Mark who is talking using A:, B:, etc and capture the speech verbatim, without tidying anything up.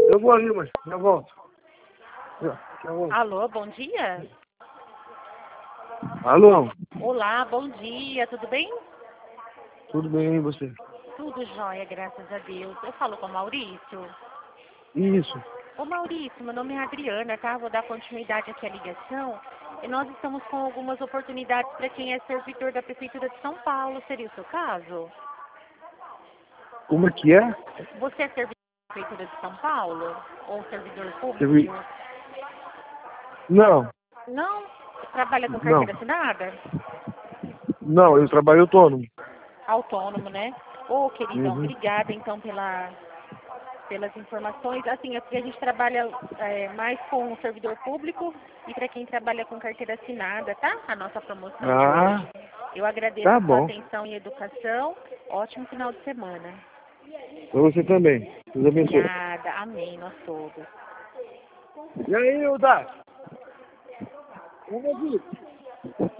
A: Eu vou ali, mas já volto. Já, já volto.
B: Alô, bom dia?
A: Alô,
B: Olá, bom dia, tudo bem?
A: tudo bem e você?
B: Tudo jóia, graças a Deus. Eu falo com o Maurício.
A: Isso.
B: Ô Maurício, meu nome é Adriana, tá? Vou dar continuidade aqui à ligação. E nós estamos com algumas oportunidades para quem é servidor da Prefeitura de São Paulo. Seria o seu caso?
A: Como é que é?
B: Você é servidor da Prefeitura de São Paulo? Ou servidor público?
A: Servi- Não,
B: Não? Trabalha com
A: não,
B: carteira assinada?
A: não, eu trabalho autônomo.
B: Autônomo, né? Ô, queridão,
A: Uhum.
B: obrigada então pela, pelas informações. Assim, aqui a gente trabalha é, mais com o servidor público e para quem trabalha com carteira assinada, tá? A nossa promoção de
A: Ah,
B: hoje. Eu agradeço
A: tá
B: a sua
A: bom.
B: atenção e educação. Ótimo final de semana.
A: Pra você também. Deus abençoe.
B: Obrigada. Amém, nós todos.
A: E aí, Uda? Vamos aqui.